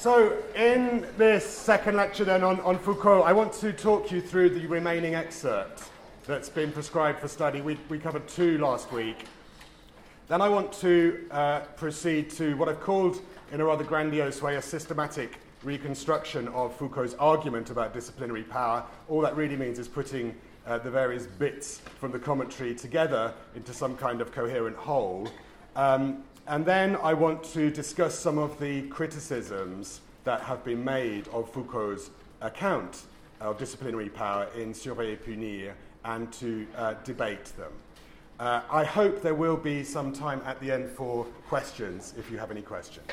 So in this second lecture then on Foucault, I want to talk you through the remaining excerpt that's been prescribed for study. We covered 2 last week. Then I want to proceed to what I've called, in a rather grandiose way, a systematic reconstruction of Foucault's argument about disciplinary power. All that really means is putting the various bits from the commentary together into some kind of coherent whole. And then I want to discuss some of the criticisms that have been made of Foucault's account of disciplinary power in Surveiller et Punir and to debate them. I hope there will be some time at the end for questions, if you have any questions.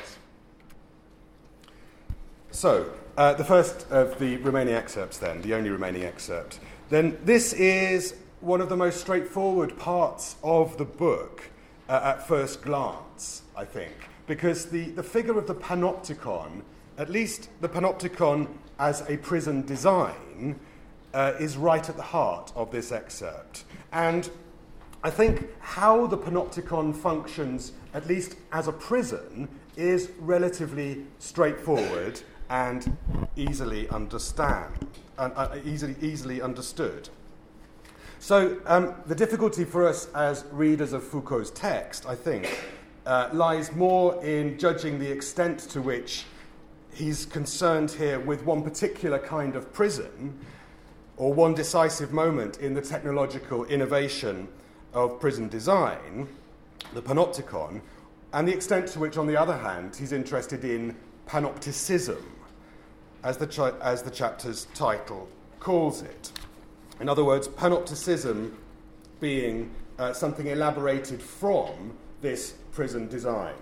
So, the first of the remaining excerpts then, the only remaining excerpt. Then this is one of the most straightforward parts of the book at first glance, I think, because the figure of the panopticon, at least the panopticon as a prison design, is right at the heart of this excerpt. And I think how the panopticon functions, at least as a prison, is relatively straightforward and easily understood. So the difficulty for us as readers of Foucault's text, I think, lies more in judging the extent to which he's concerned here with one particular kind of prison or one decisive moment in the technological innovation of prison design, the panopticon, and the extent to which, on the other hand, he's interested in panopticism, as the chapter's title calls it. In other words, panopticism being something elaborated from this prison design.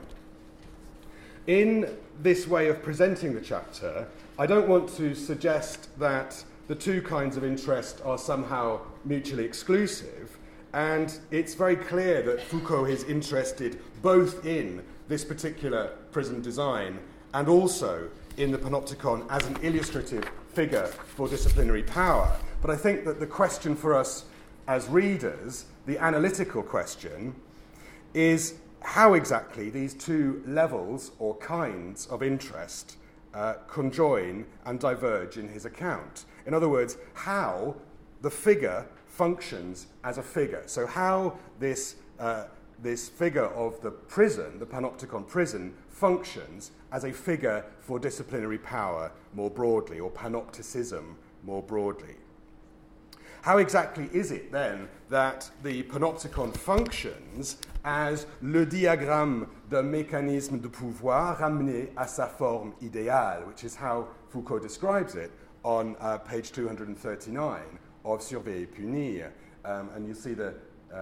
In this way of presenting the chapter, I don't want to suggest that the 2 kinds of interest are somehow mutually exclusive, and it's very clear that Foucault is interested both in this particular prison design and also in the panopticon as an illustrative figure for disciplinary power. But I think that the question for us as readers, the analytical question, is how exactly these 2 levels or kinds of interest conjoin and diverge in his account. In other words, how the figure functions as a figure. So how this figure of the prison, the panopticon prison, functions as a figure for disciplinary power more broadly, or panopticism more broadly. How exactly is it, then, that the panopticon functions as le diagramme d'un mécanisme de pouvoir ramené à sa forme idéale, which is how Foucault describes it on page 239 of Surveiller et Punir. And you see the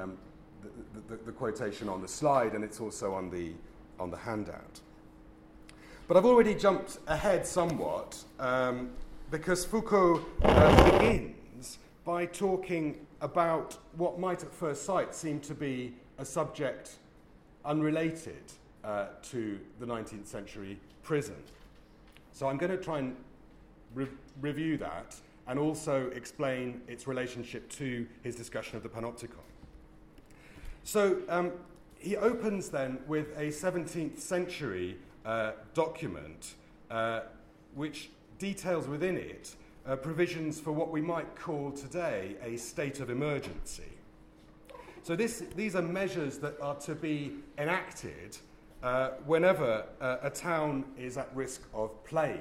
quotation on the slide, and it's also on the handout. But I've already jumped ahead somewhat, because Foucault begins by talking about what might at first sight seem to be a subject unrelated to the 19th century prison. So I'm going to try and review that and also explain its relationship to his discussion of the panopticon. So he opens then with a 17th century document which details within it provisions for what we might call today a state of emergency. So these are measures that are to be enacted whenever a town is at risk of plague.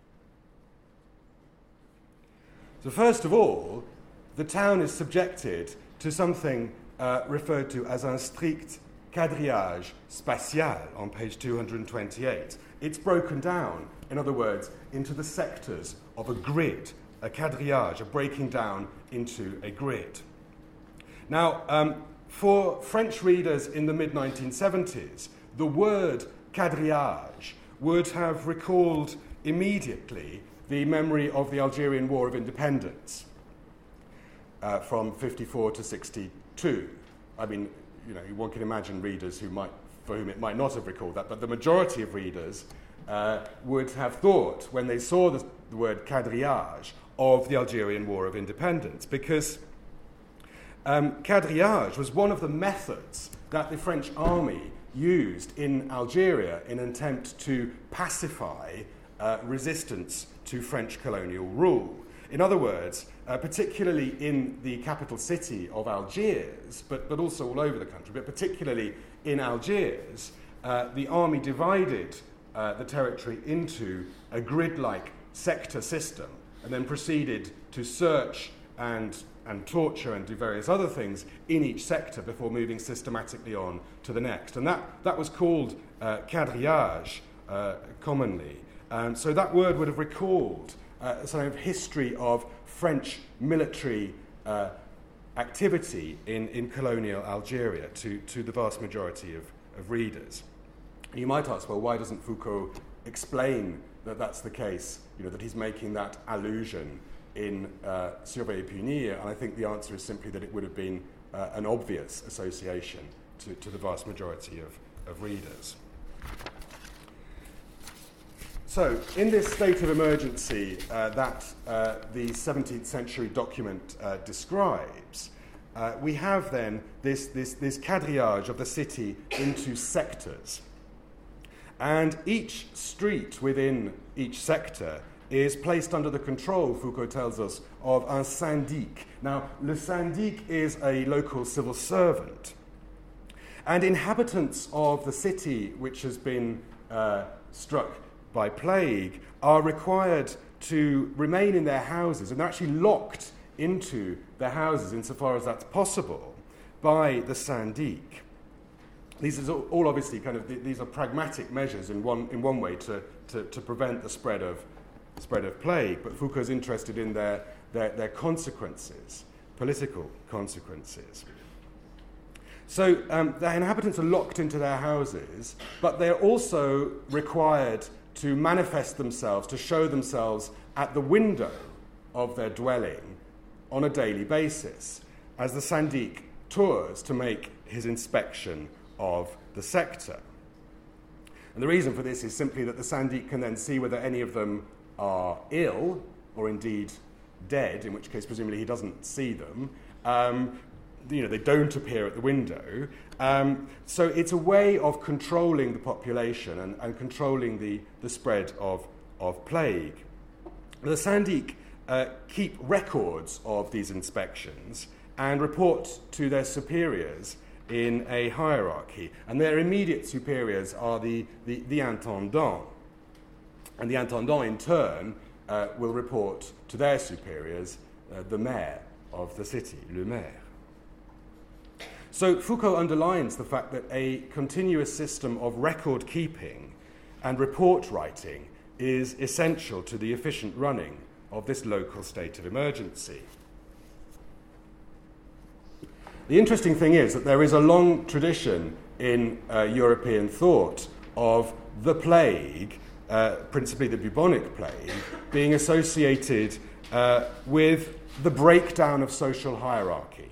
So first of all, the town is subjected to something referred to as un strict quadrillage spatial on page 228. It's broken down, in other words, into the sectors of a grid, a quadrillage, a breaking down into a grid. Now, for French readers in the mid-1970s, the word quadrillage would have recalled immediately the memory of the Algerian War of Independence from 54 to 62. I mean, one can imagine readers for whom it might not have recalled that, but the majority of readers would have thought, when they saw the word quadrillage, of the Algerian War of Independence, because quadrillage was one of the methods that the French army used in Algeria in an attempt to pacify resistance to French colonial rule. In other words, particularly in the capital city of Algiers, but also all over the country, but particularly in Algiers, the army divided the territory into a grid-like sector system and then proceeded to search and torture and do various other things in each sector before moving systematically on to the next. And that was called quadrillage commonly. So that word would have recalled a sort of history of French military activity in colonial Algeria to the vast majority of readers. You might ask, well, why doesn't Foucault explain that that's the case, that he's making that allusion in Surveiller et Punir? And I think the answer is simply that it would have been an obvious association to the vast majority of readers. So, in this state of emergency that the 17th century document describes, we have then this quadrillage of the city into sectors. And each street within each sector is placed under the control, Foucault tells us, of un syndic. Now, le syndic is a local civil servant. And inhabitants of the city which has been struck by plague are required to remain in their houses, and they're actually locked into their houses insofar as that's possible by the syndic. These are all obviously these are pragmatic measures in one way to prevent the spread of plague, but Foucault's interested in their consequences, political consequences. So the inhabitants are locked into their houses, but they're also required to manifest themselves, to show themselves at the window of their dwelling on a daily basis, as the syndic tours to make his inspection of the sector. And the reason for this is simply that the syndic can then see whether any of them are ill or indeed dead, in which case presumably he doesn't see them. They don't appear at the window. So it's a way of controlling the population and controlling the spread of plague. The syndic keep records of these inspections and report to their superiors in a hierarchy. And their immediate superiors are the intendant. And the intendant, in turn, will report to their superiors, the mayor of the city, le maire. So Foucault underlines the fact that a continuous system of record keeping and report writing is essential to the efficient running of this local state of emergency. The interesting thing is that there is a long tradition in European thought of the plague, principally the bubonic plague, being associated with the breakdown of social hierarchy.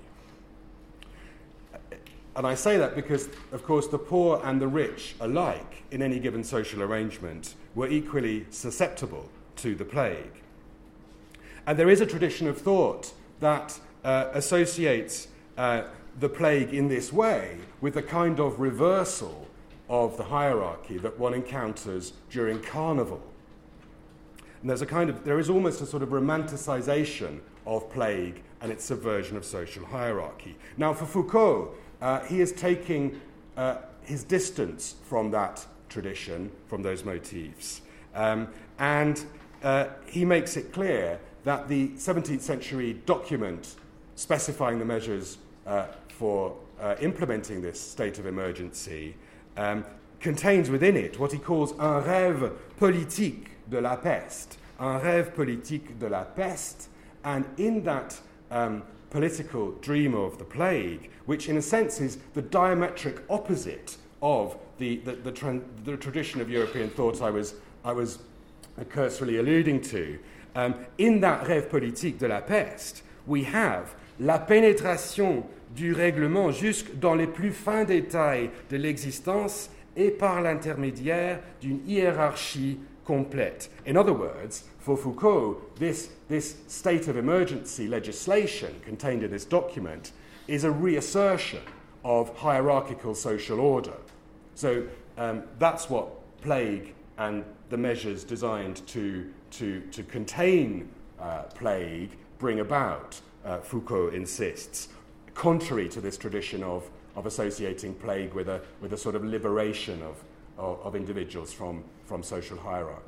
And I say that because, of course, the poor and the rich alike, in any given social arrangement, were equally susceptible to the plague. And there is a tradition of thought that associates the plague in this way with the kind of reversal of the hierarchy that one encounters during Carnival. And there is almost a sort of romanticization of plague and its subversion of social hierarchy. Now, for Foucault, he is taking his distance from that tradition, from those motifs. And he makes it clear that the 17th century document specifying the measures for implementing this state of emergency contains within it what he calls un rêve politique de la peste. Un rêve politique de la peste. And in that political dream of the plague, which in a sense is the diametric opposite of the tradition of European thought I was cursorily alluding to, in that rêve politique de la peste, we have la pénétration du règlement jusque dans les plus fins détails de l'existence et par l'intermédiaire d'une hiérarchie complète. In other words, for Foucault, this state of emergency legislation contained in this document is a reassertion of hierarchical social order. So that's what plague and the measures designed to contain plague bring about, Foucault insists, contrary to this tradition of associating plague with a sort of liberation of individuals from social hierarchy.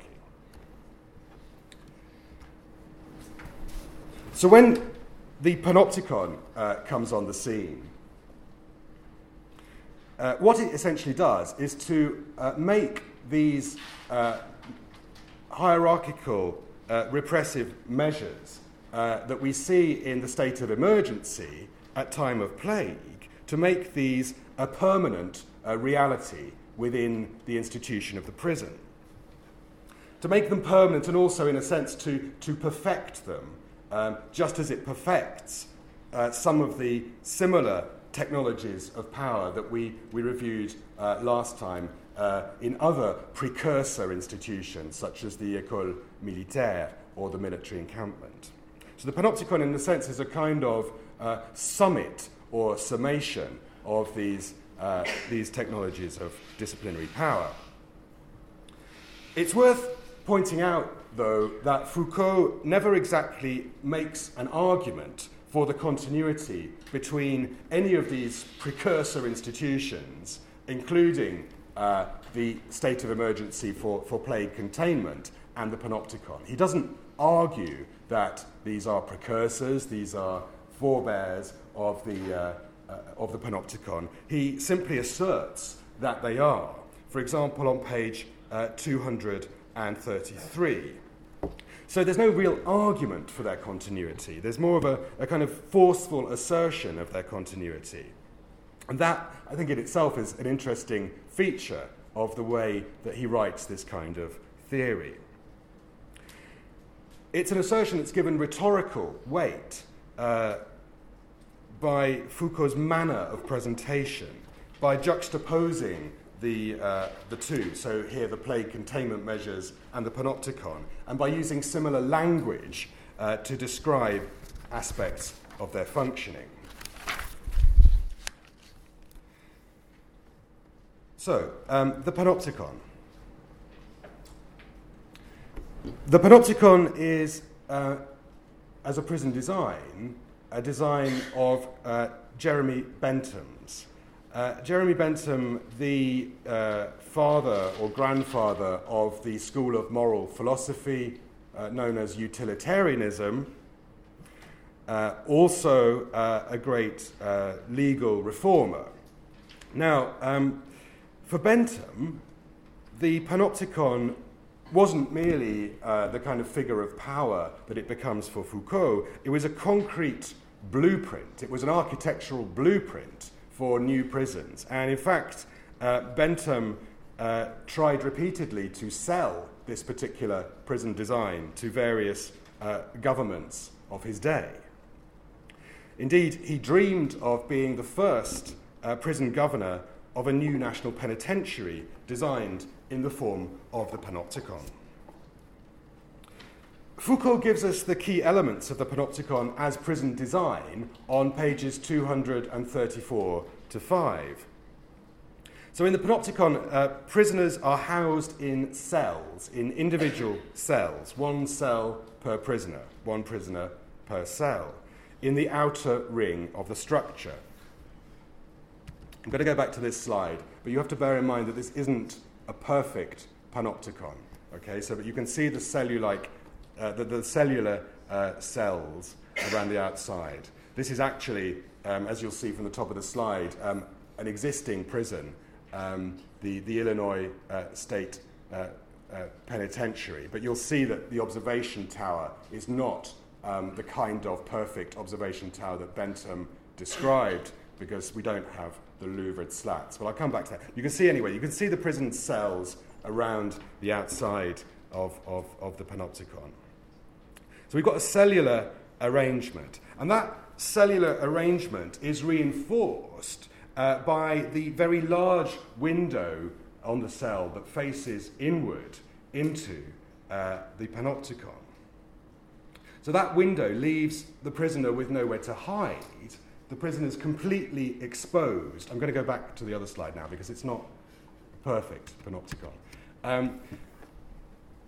So when the panopticon comes on the scene, what it essentially does is to make these hierarchical repressive measures that we see in the state of emergency at time of plague, to make these a permanent reality within the institution of the prison. To make them permanent, and also in a sense to perfect them, just as it perfects some of the similar technologies of power that we reviewed last time in other precursor institutions, such as the École Militaire or the military encampment. So the panopticon, in a sense, is a kind of summit or summation of these technologies of disciplinary power. It's worth pointing out, though, that Foucault never exactly makes an argument for the continuity between any of these precursor institutions, including the state of emergency for plague containment and the panopticon. He doesn't argue that these are precursors, these are forebears of the panopticon. He simply asserts that they are. For example, on page 233. So there's no real argument for their continuity. There's more of a kind of forceful assertion of their continuity. And that, I think, in itself is an interesting feature of the way that he writes this kind of theory. It's an assertion that's given rhetorical weight by Foucault's manner of presentation, by juxtaposing the two, so here the plague containment measures and the panopticon, and by using similar language to describe aspects of their functioning. So, the panopticon. The panopticon is, as a prison design, a design of Jeremy Bentham's. Jeremy Bentham, the father or grandfather of the school of moral philosophy known as utilitarianism, also a great legal reformer. Now, for Bentham, the panopticon wasn't merely the kind of figure of power that it becomes for Foucault. It was a concrete blueprint. It was an architectural blueprint for new prisons. And in fact, Bentham tried repeatedly to sell this particular prison design to various governments of his day. Indeed, he dreamed of being the first prison governor of a new national penitentiary designed in the form of the panopticon. Foucault gives us the key elements of the panopticon as prison design on pages 234 to 5. So in the panopticon, prisoners are housed in cells, in individual cells, one cell per prisoner, one prisoner per cell, in the outer ring of the structure. I'm going to go back to this slide, but you have to bear in mind that this isn't a perfect panopticon. Okay, so but you can see the cellular cells around the outside. This is actually, as you'll see from the top of the slide, an existing prison, the Illinois State Penitentiary. But you'll see that the observation tower is not the kind of perfect observation tower that Bentham described, because we don't have the louvered slats. But I'll come back to that. You can see anyway, you can see the prison cells around the outside of the panopticon. So we've got a cellular arrangement, and that cellular arrangement is reinforced by the very large window on the cell that faces inward into the panopticon. So that window leaves the prisoner with nowhere to hide. The prisoner is completely exposed. I'm going to go back to the other slide now because it's not perfect panopticon.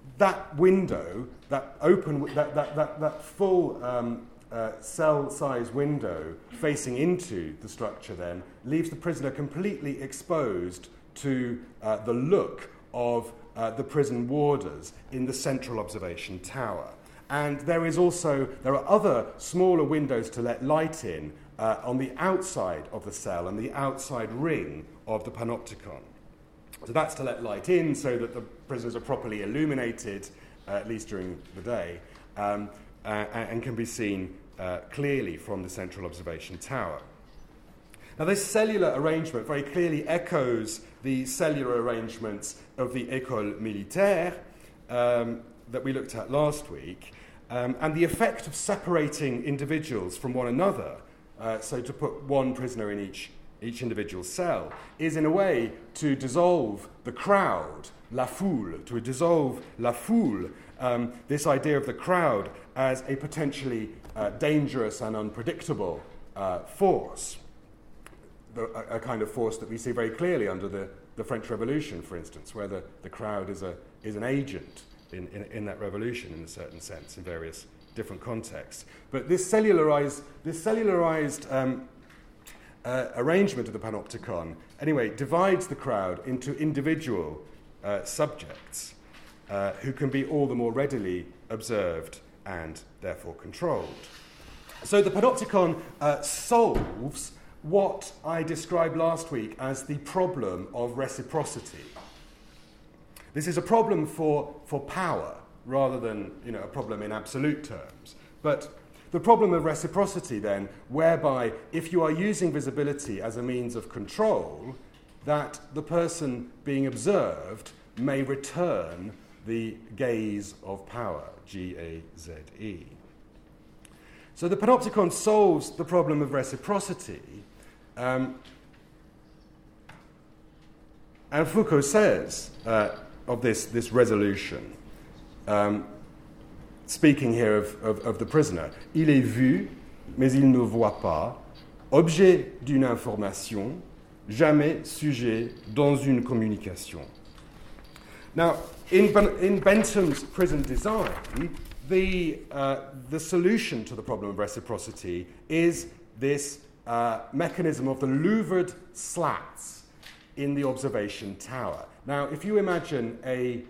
that window, that open, that full cell-size window facing into the structure then leaves the prisoner completely exposed to the look of the prison warders in the central observation tower. And there are other smaller windows to let light in on the outside of the cell and the outside ring of the panopticon. So that's to let light in so that the prisoners are properly illuminated, at least during the day, and can be seen clearly from the central observation tower. Now, this cellular arrangement very clearly echoes the cellular arrangements of the École Militaire that we looked at last week, and the effect of separating individuals from one another, so to put one prisoner in each individual cell, is in a way to dissolve the crowd, la foule, to dissolve la foule, this idea of the crowd as a potentially dangerous and unpredictable force, a kind of force that we see very clearly under the French Revolution, for instance, where the crowd is an agent in that revolution in a certain sense, in various different contexts. But this cellularized arrangement of the panopticon, anyway, divides the crowd into individual subjects who can be all the more readily observed and therefore controlled. So the panopticon solves what I described last week as the problem of reciprocity. This is a problem for power rather than a problem in absolute terms. But the problem of reciprocity then, whereby if you are using visibility as a means of control, that the person being observed may return the gaze of power, G-A-Z-E. So the panopticon solves the problem of reciprocity, and Foucault says of this resolution, speaking here of the prisoner, il est vu, mais il ne voit pas, objet d'une information, jamais sujet dans une communication. Now, in Bentham's prison design, the solution to the problem of reciprocity is this mechanism of the louvered slats in the observation tower. Now, if you imagine a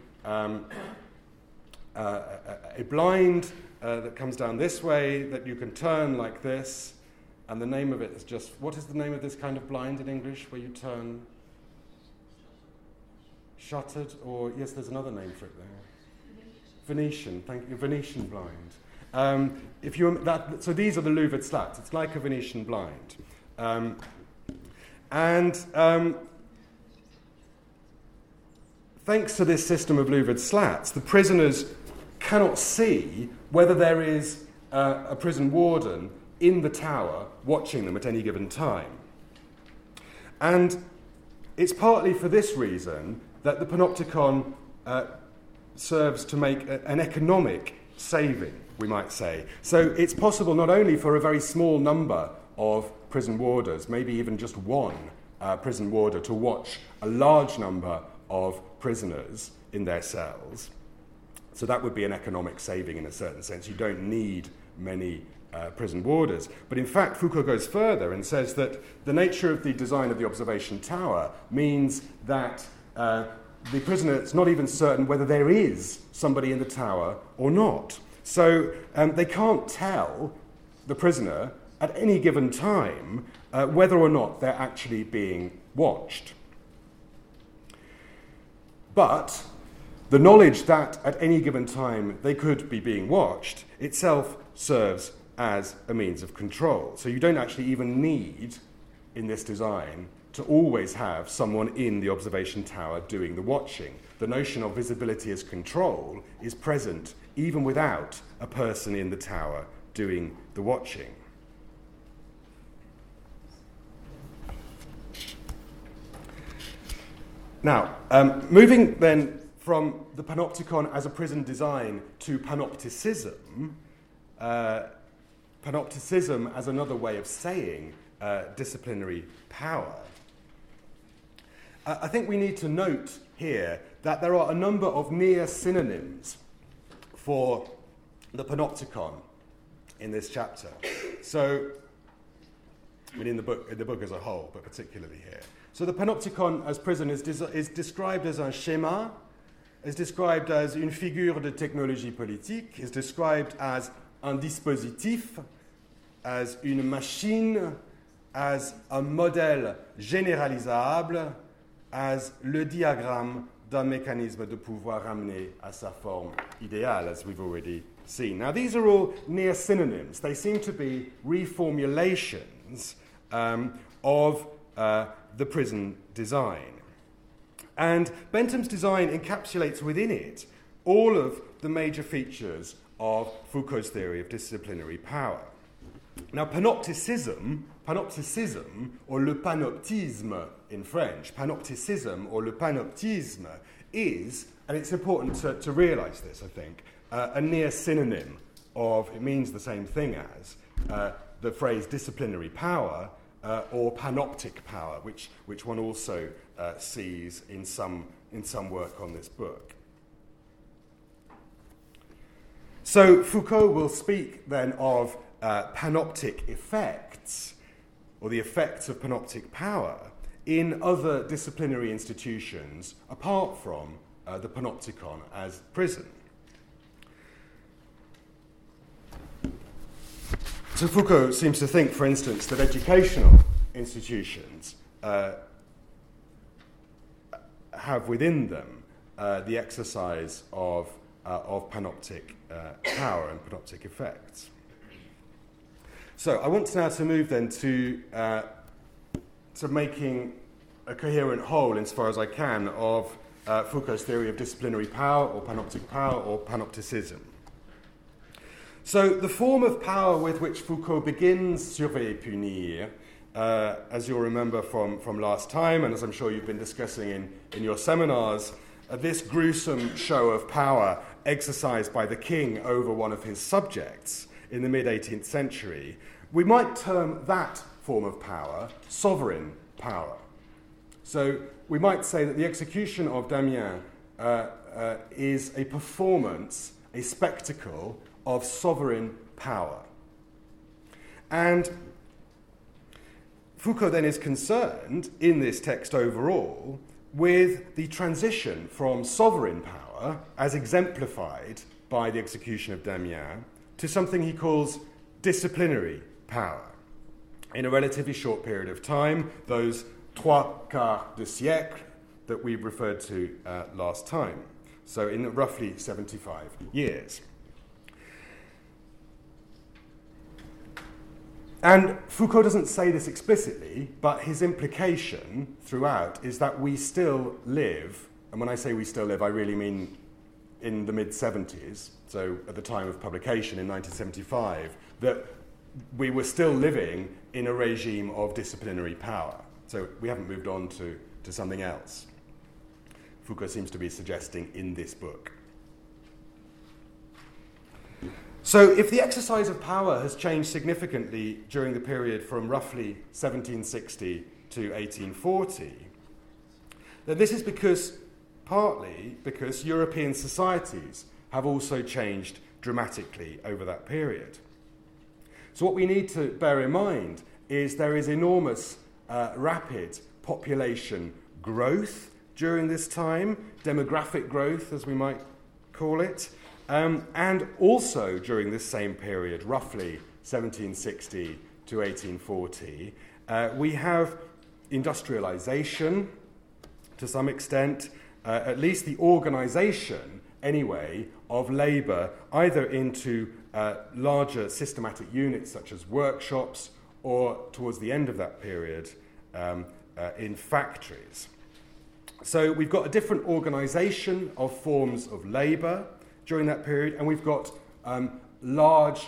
blind that comes down this way that you can turn like this, and the name of it is just, what is the name of this kind of blind in English where you turn? Shuttered, or yes, there's another name for it there. Venetian, thank you, Venetian blind. So these are the louvered slats. It's like a Venetian blind. Thanks to this system of louvered slats, the prisoners cannot see whether there is a prison warden in the tower watching them at any given time. And it's partly for this reason that the panopticon serves to make an economic saving, we might say. So it's possible not only for a very small number of prison warders, maybe even just one prison warder, to watch a large number of prisoners in their cells. So that would be an economic saving in a certain sense. You don't need many prison warders. But in fact, Foucault goes further and says that the nature of the design of the observation tower means that the prisoner is not even certain whether there is somebody in the tower or not. So they can't tell the prisoner at any given time whether or not they're actually being watched. But the knowledge that at any given time they could be being watched itself serves as a means of control. So you don't actually even need, in this design, to always have someone in the observation tower doing the watching. The notion of visibility as control is present even without a person in the tower doing the watching. Now, moving then from the panopticon as a prison design to panopticism, panopticism as another way of saying disciplinary power, I think we need to note here that there are a number of near synonyms for the panopticon in this chapter. So, I mean, in the book as a whole, but particularly here. So the panopticon as prison is described as un schéma, is described as une figure de technologie politique, is described as un dispositif, as une machine, as un modèle généralisable, as le diagramme d'un mécanisme de pouvoir ramené à sa forme idéale, as we've already seen. Now, these are all near synonyms. They seem to be reformulations of the prison design. And Bentham's design encapsulates within it all of the major features of Foucault's theory of disciplinary power. Now, panopticism, or le panoptisme in French, panopticism or le panoptisme is, and it's important to realize this, I think, a near synonym of, it means the same thing as, the phrase disciplinary power or panoptic power, which one also sees in some work on this book. So Foucault will speak then of panoptic effects, or the effects of panoptic power, in other disciplinary institutions apart from the panopticon as prison. So Foucault seems to think, for instance, that educational institutions have within them the exercise of panoptic power and panoptic effects. So I want now to move then to making a coherent whole, insofar as I can, of Foucault's theory of disciplinary power or panopticism. So the form of power with which Foucault begins Surveiller et Punir, as you'll remember from last time, and as I'm sure you've been discussing in your seminars, this gruesome show of power exercised by the king over one of his subjects in the mid-18th century, we might term that form of power sovereign power. So we might say that the execution of Damiens is a performance, a spectacle of sovereign power. And Foucault then is concerned, in this text overall, with the transition from sovereign power, as exemplified by the execution of Damiens, to something he calls disciplinary power. In a relatively short period of time, those 3/4 de siècle that we referred to last time. So in roughly 75 years. And Foucault doesn't say this explicitly, but his implication throughout is that we still live, and when I say we still live, I really mean in the mid-70s, so at the time of publication in 1975, that we were still living in a regime of disciplinary power. So we haven't moved on to something else. Foucault seems to be suggesting in this book. So if the exercise of power has changed significantly during the period from roughly 1760 to 1840, then this is partly because European societies have also changed dramatically over that period. So what we need to bear in mind is there is enormous rapid population growth during this time, demographic growth as we might call it, and also during this same period, roughly 1760 to 1840, we have industrialization to some extent, at least the organization, anyway, of labor, either into larger systematic units such as workshops or, towards the end of that period, in factories. So we've got a different organization of forms of labor during that period, and we've got large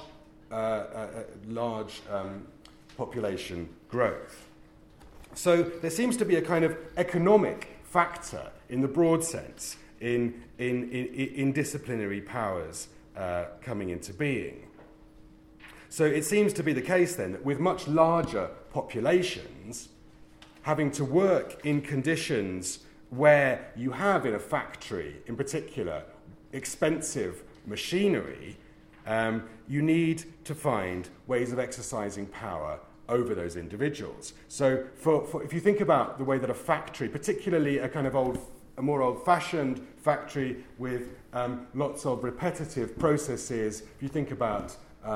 population growth. So there seems to be a kind of economic factor in the broad sense in disciplinary powers coming into being. So it seems to be the case then that with much larger populations having to work in conditions where you have in a factory, in particular, expensive machinery, you need to find ways of exercising power over those individuals. So if you think about the way that a factory, particularly a kind of a more old-fashioned factory with lots of repetitive processes, if you think about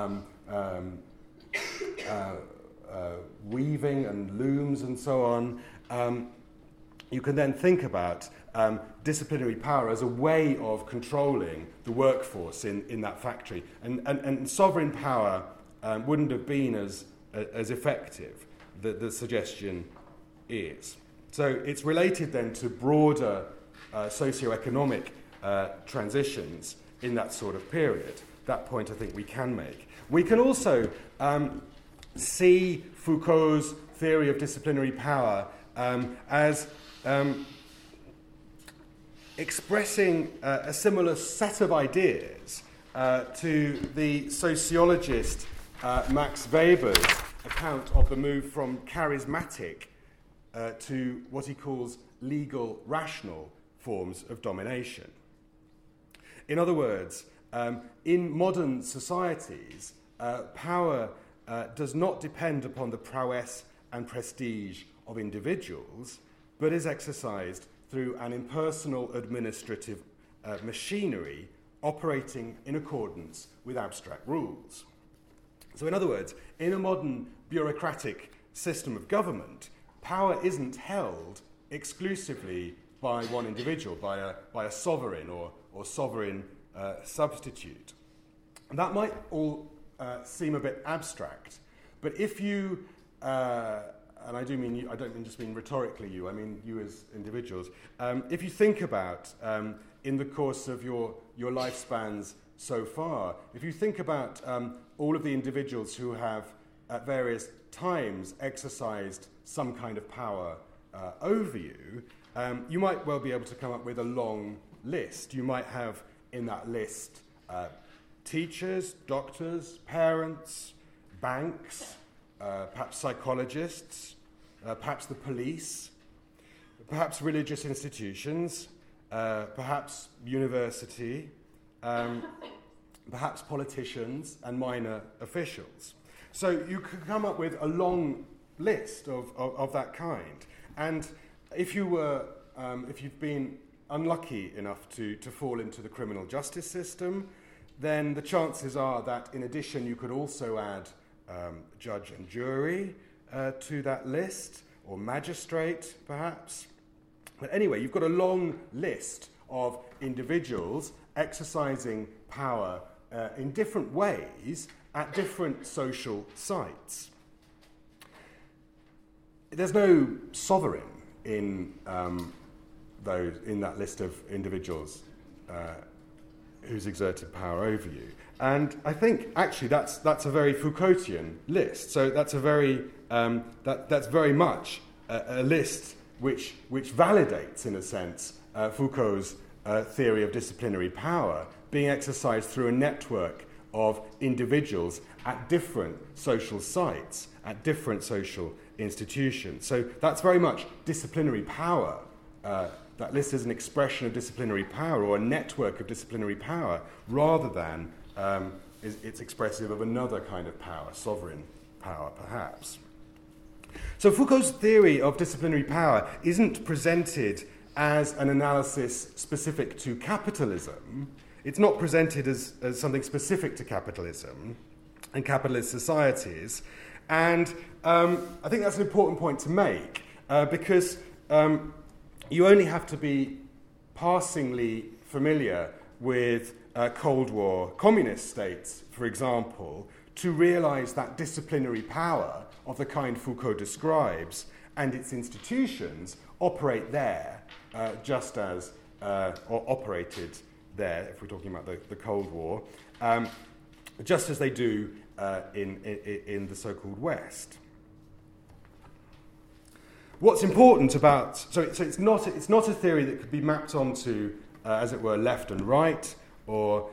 weaving and looms and so on, you can then think about disciplinary power as a way of controlling the workforce in that factory. And sovereign power wouldn't have been as effective, the suggestion is. So it's related then to broader socioeconomic transitions in that sort of period. That point I think we can make. We can also see Foucault's theory of disciplinary power as expressing a similar set of ideas to the sociologist Max Weber's account of the move from charismatic to what he calls legal, rational forms of domination. In other words, in modern societies, power does not depend upon the prowess and prestige of individuals, but is exercised through an impersonal administrative machinery operating in accordance with abstract rules. So in other words, in a modern bureaucratic system of government, power isn't held exclusively by one individual, by a sovereign or sovereign substitute. And that might all seem a bit abstract, but if you, and I do mean you, I don't just mean rhetorically you, I mean you as individuals, if you think about in the course of your lifespans so far, if you think about all of the individuals who have at various times exercised some kind of power over you, you might well be able to come up with a long list. You might have in that list teachers, doctors, parents, banks, perhaps psychologists, perhaps the police, perhaps religious institutions, perhaps university, perhaps politicians and minor officials. So you could come up with a long list of that kind. And if you've been unlucky enough to fall into the criminal justice system, then the chances are that in addition you could also add judge and jury to that list, or magistrate perhaps. But anyway, you've got a long list of individuals exercising power in different ways at different social sites. There's no sovereign in that list of individuals who's exerted power over you, and I think actually that's a very Foucaultian list. So that's a very that's very much a list which validates, in a sense, Foucault's theory of disciplinary power being exercised through a network of individuals at different social sites, at different social institutions. So that's very much disciplinary power. That list is an expression of disciplinary power, or a network of disciplinary power, rather than it's expressive of another kind of power, sovereign power, perhaps. So Foucault's theory of disciplinary power isn't presented as an analysis specific to capitalism. It's not presented as something specific to capitalism and capitalist societies. And I think that's an important point to make, because you only have to be passingly familiar with Cold War communist states, for example, to realize that disciplinary power of the kind Foucault describes and its institutions operate there just as, or operated there, if we're talking about the Cold War, just as they do in the so-called West. What's important about... So it's not a theory that could be mapped onto, as it were, left and right, or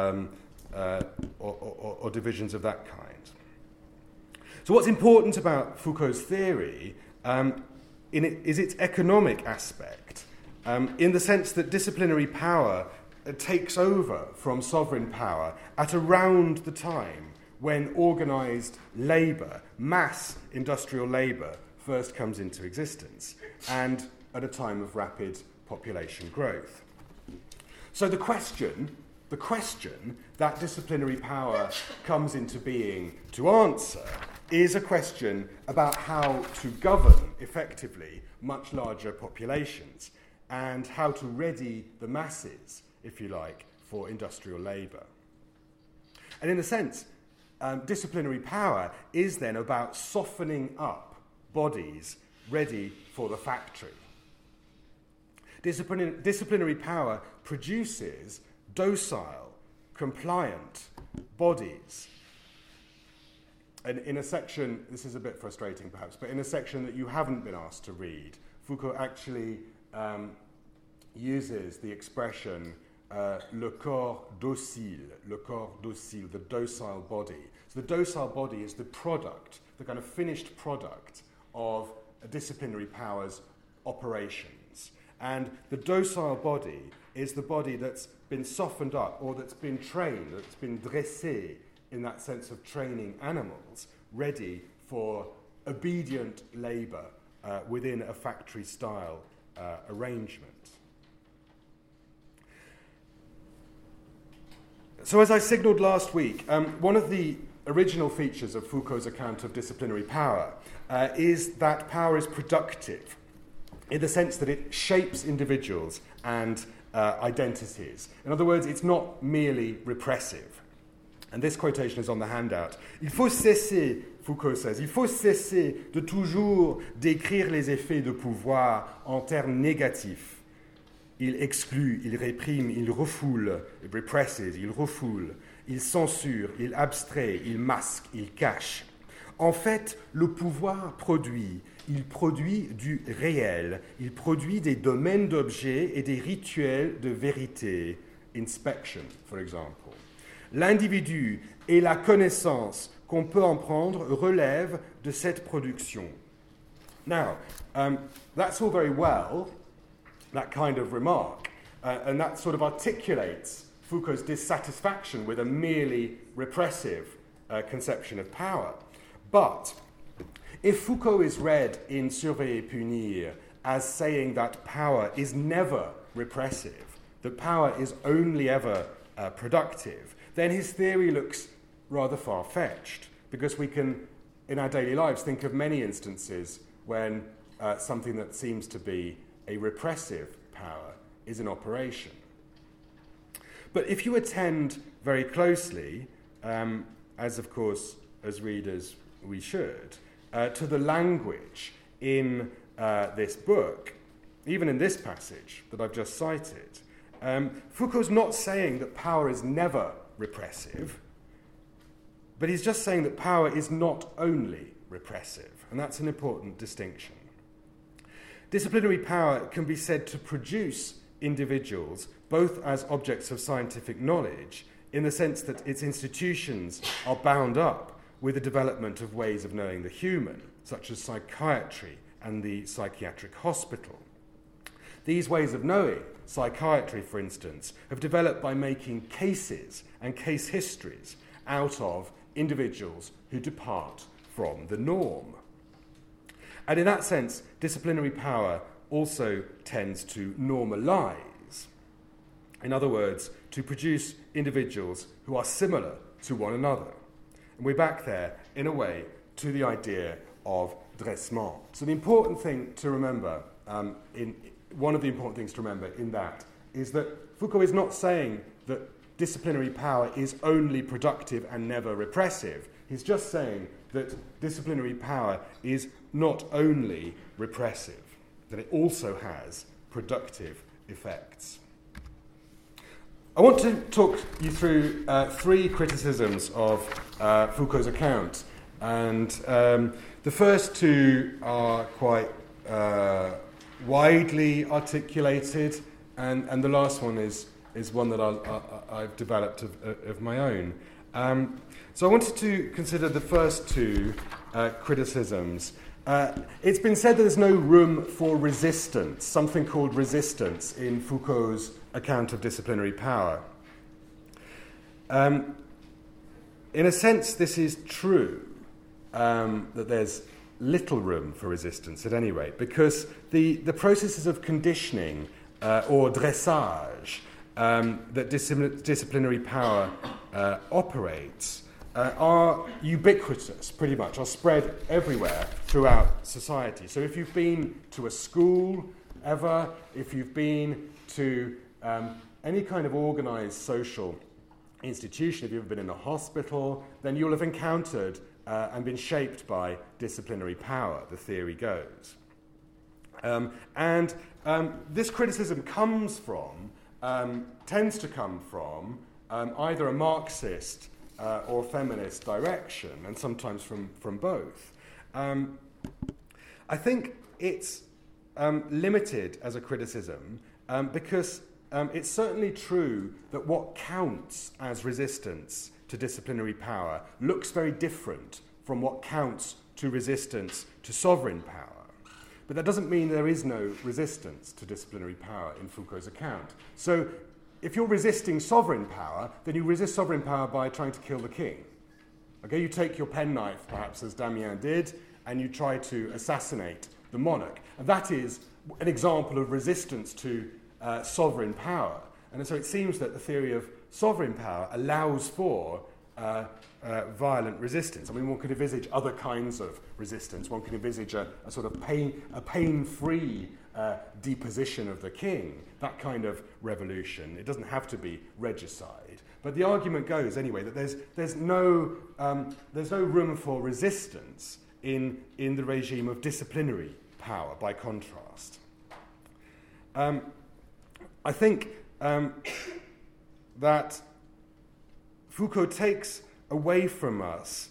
divisions of that kind. So what's important about Foucault's theory is its economic aspect. in the sense that disciplinary power takes over from sovereign power at around the time when organised labour, mass industrial labour, first comes into existence, and at a time of rapid population growth. So the question that disciplinary power comes into being to answer is a question about how to govern effectively much larger populations and how to ready the masses, if you like, for industrial labour. And in a sense, disciplinary power is then about softening up bodies ready for the factory. Disciplinary power produces docile, compliant bodies. And in a section, this is a bit frustrating perhaps, but in a section that you haven't been asked to read, Foucault actually uses the expression le corps docile, the docile body. So the docile body is the product, the kind of finished product of a disciplinary power's operations. And the docile body is the body that's been softened up or that's been trained, that's been dressé in that sense of training animals, ready for obedient labour within a factory-style arrangement. So as I signalled last week, one of the original features of Foucault's account of disciplinary power is that power is productive, in the sense that it shapes individuals and identities. In other words, it's not merely repressive. And this quotation is on the handout. Il faut cesser, Foucault says, il faut cesser de toujours décrire les effets de pouvoir en termes négatifs. Il exclut, il réprime, il refoule, it represses, il refoule, il censure, il abstrait, il masque, il cache. En fait, le pouvoir produit. Il produit du réel. Il produit des domaines d'objets et des rituels de vérité. Inspection, for example. L'individu et la connaissance qu'on peut en prendre relèvent de cette production. Now, that's all very well, that kind of remark, and that sort of articulates Foucault's dissatisfaction with a merely repressive conception of power. But if Foucault is read in Surveiller et Punir as saying that power is never repressive, that power is only ever productive, then his theory looks rather far-fetched, because we can, in our daily lives, think of many instances when something that seems to be a repressive power is in operation. But if you attend very closely, as of course, as readers we should, to the language in this book, even in this passage that I've just cited, Foucault's not saying that power is never repressive, but he's just saying that power is not only repressive, and that's an important distinction. Disciplinary power can be said to produce individuals both as objects of scientific knowledge, in the sense that its institutions are bound up with the development of ways of knowing the human, such as psychiatry and the psychiatric hospital. These ways of knowing, psychiatry for instance, have developed by making cases and case histories out of individuals who depart from the norm. And in that sense, disciplinary power also tends to normalize. In other words, to produce individuals who are similar to one another. And we're back there, in a way, to the idea of dressement. So the important thing to remember, one of the important things to remember in that, is that Foucault is not saying that disciplinary power is only productive and never repressive. He's just saying that disciplinary power is not only repressive, that it also has productive effects. I want to talk you through three criticisms of Foucault's account, and the first two are quite widely articulated, and the last one is one that I've developed of my own. So I wanted to consider the first two criticisms It's been said that there's no room for resistance, something called resistance, in Foucault's account of disciplinary power. In a sense, this is true, that there's little room for resistance at any rate, because the processes of conditioning or dressage that disciplinary power operates are ubiquitous, pretty much, are spread everywhere throughout society. So if you've been to a school ever, if you've been to any kind of organised social institution, if you've ever been in a hospital, then you'll have encountered and been shaped by disciplinary power, the theory goes. This criticism tends to come from either a Marxist or feminist direction, and sometimes from both. I think it's limited as a criticism because it's certainly true that what counts as resistance to disciplinary power looks very different from what counts to resistance to sovereign power. But that doesn't mean there is no resistance to disciplinary power in Foucault's account. So if you're resisting sovereign power, then you resist sovereign power by trying to kill the king. Okay, you take your penknife, perhaps, as Damien did, and you try to assassinate the monarch. And that is an example of resistance to sovereign power. And so it seems that the theory of sovereign power allows for violent resistance. I mean, one could envisage other kinds of resistance. One could envisage a sort of pain-free deposition of the king, that kind of revolution. It doesn't have to be regicide. But the argument goes, anyway, that there's no room for resistance in the regime of disciplinary power, by contrast. I think that Foucault takes away from us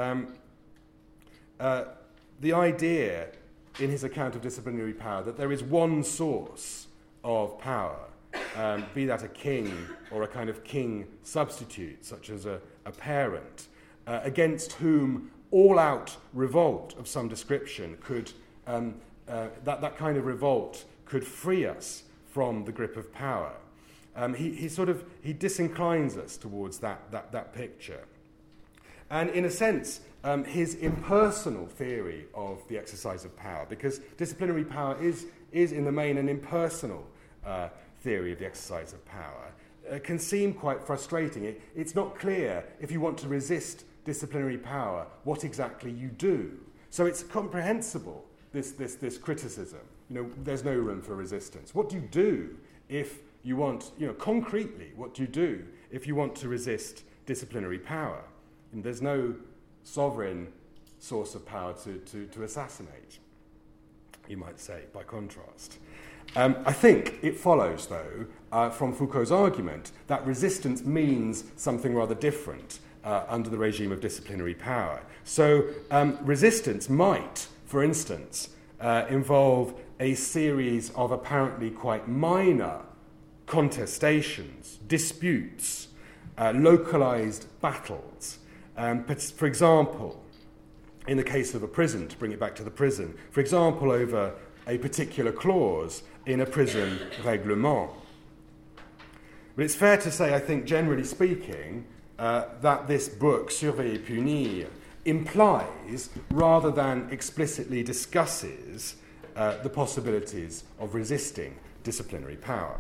the idea in his account of disciplinary power that there is one source of power, be that a king or a kind of king substitute, such as a parent, against whom all-out revolt of some description could, that kind of revolt could free us from the grip of power. He disinclines us towards that picture. And in a sense, his impersonal theory of the exercise of power, because disciplinary power is in the main an impersonal theory of the exercise of power, can seem quite frustrating. It's not clear, if you want to resist disciplinary power, what exactly you do. So it's comprehensible, this criticism. There's no room for resistance. What do you do if you want, concretely, what do you do if you want to resist disciplinary power? And there's no sovereign source of power to assassinate, you might say, by contrast. I think it follows, though, from Foucault's argument, that resistance means something rather different under the regime of disciplinary power. So resistance might, for instance, involve a series of apparently quite minor contestations, disputes, localized battles. For example, in the case of a prison, to bring it back to the prison, for example, over a particular clause in a prison règlement. But it's fair to say, I think, generally speaking, that this book, Surveiller et Punir, implies, rather than explicitly discusses, the possibilities of resisting disciplinary power.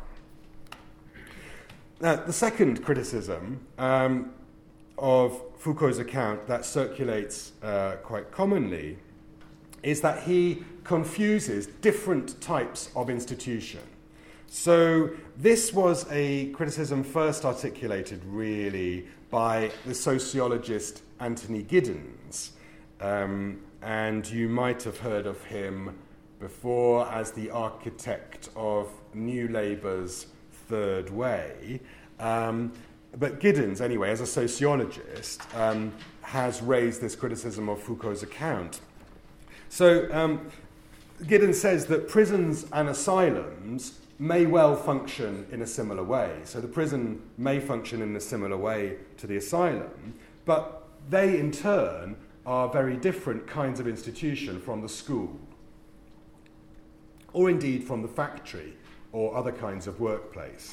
Now, the second criticism of Foucault's account that circulates quite commonly is that he confuses different types of institution. So this was a criticism first articulated really by the sociologist Anthony Giddens, and you might have heard of him before as the architect of New Labour's Third Way. But Giddens, anyway, as a sociologist, has raised this criticism of Foucault's account. So Giddens says that prisons and asylums may well function in a similar way. So the prison may function in a similar way to the asylum, but they in turn are very different kinds of institution from the school, or indeed from the factory or other kinds of workplace.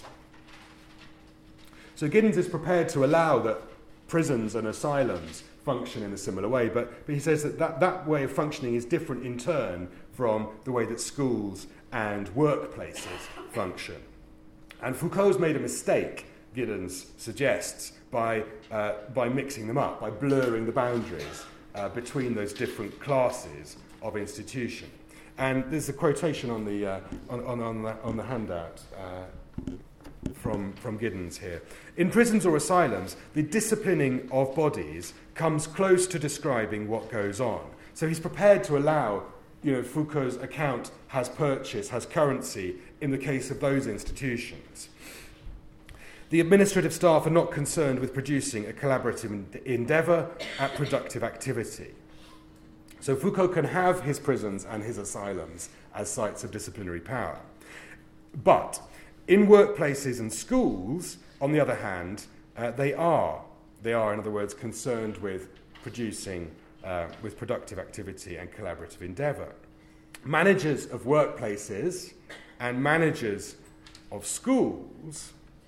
So Giddens is prepared to allow that prisons and asylums function in a similar way, but he says that way of functioning is different in turn from the way that schools and workplaces function. And Foucault's made a mistake, Giddens suggests, by mixing them up, by blurring the boundaries between those different classes of institution. And there's a quotation on the handout from Giddens here. In prisons or asylums, the disciplining of bodies comes close to describing what goes on. So he's prepared to allow, Foucault's account has purchase, has currency in the case of those institutions. The administrative staff are not concerned with producing a collaborative endeavour at productive activity. So Foucault can have his prisons and his asylums as sites of disciplinary power. But in workplaces and schools, on the other hand, they are, in other words, concerned with producing, with productive activity and collaborative endeavour. Managers of workplaces and managers of schools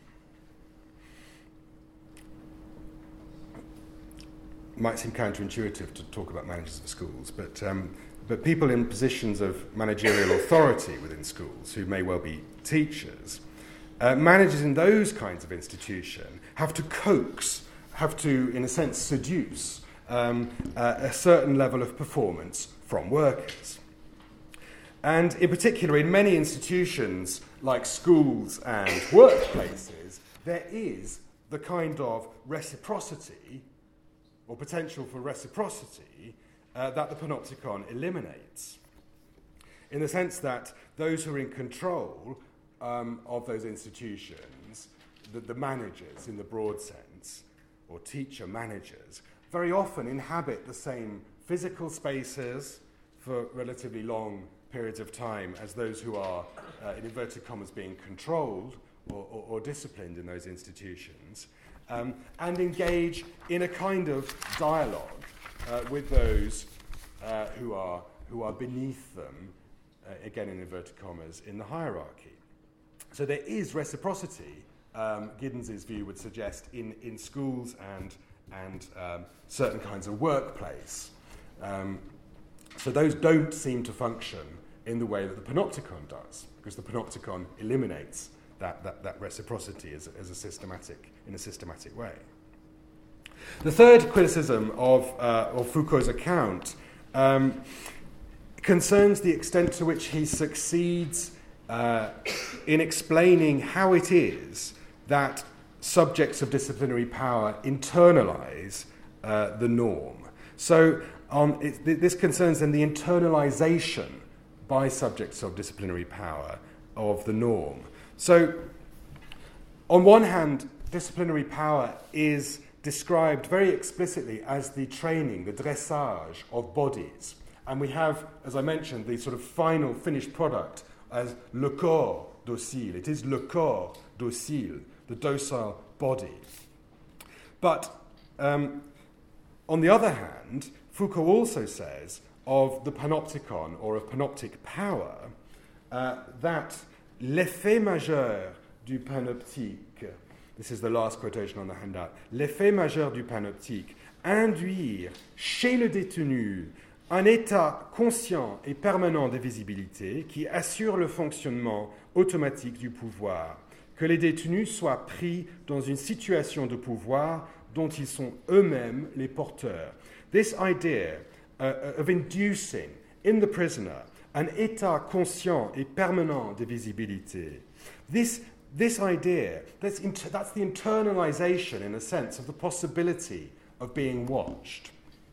might seem counterintuitive to talk about managers of schools, but people in positions of managerial authority within schools, who may well be teachers, managers in those kinds of institution have to coax, have to, in a sense, seduce a certain level of performance from workers. And in particular, in many institutions like schools and workplaces, there is the kind of reciprocity or potential for reciprocity that the panopticon eliminates, in the sense that those who are in control of those institutions, the managers in the broad sense, or teacher managers, very often inhabit the same physical spaces for relatively long periods of time as those who are, in inverted commas, being controlled or disciplined in those institutions, and engage in a kind of dialogue with those who are beneath them, again in inverted commas, in the hierarchy. So there is reciprocity, Giddens's view would suggest, in schools and certain kinds of workplace. So those don't seem to function in the way that the panopticon does, because the panopticon eliminates that reciprocity in a systematic way. The third criticism of Foucault's account concerns the extent to which he succeeds in explaining how it is that subjects of disciplinary power internalise the norm. So this concerns then the internalization by subjects of disciplinary power of the norm. So, on one hand, disciplinary power is described very explicitly as the training, the dressage of bodies. And we have, as I mentioned, the sort of final finished product as le corps docile. It is le corps docile, the docile body. But on the other hand, Foucault also says of the panopticon, or of panoptic power, that l'effet majeur du panoptique, this is the last quotation on the handout, l'effet majeur du panoptique, induire chez le détenu un état conscient et permanent de visibilité qui assure le fonctionnement automatique du pouvoir, que les détenus soient pris dans une situation de pouvoir dont ils sont eux-mêmes les porteurs. This idea of inducing in the prisoner an état conscient et permanent de visibilité. This idea, that's the internalization, in a sense, of the possibility of being watched.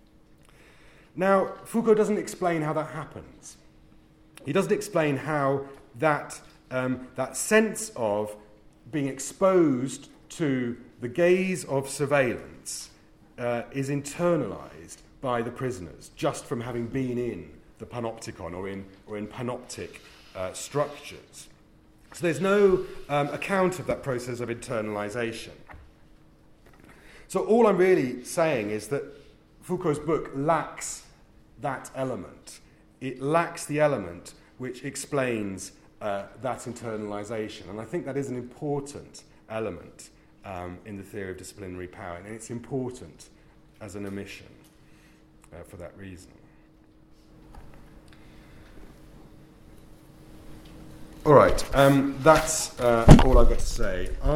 Now, Foucault doesn't explain how that happens. He doesn't explain how that sense of being exposed to the gaze of surveillance is internalized by the prisoners, just from having been in the panopticon or in panoptic structures. So there's no account of that process of internalization. So all I'm really saying is that Foucault's book lacks that element. It lacks the element which explains that internalization. And I think that is an important element in the theory of disciplinary power, and it's important as an omission for that reason. All right, that's all I've got to say.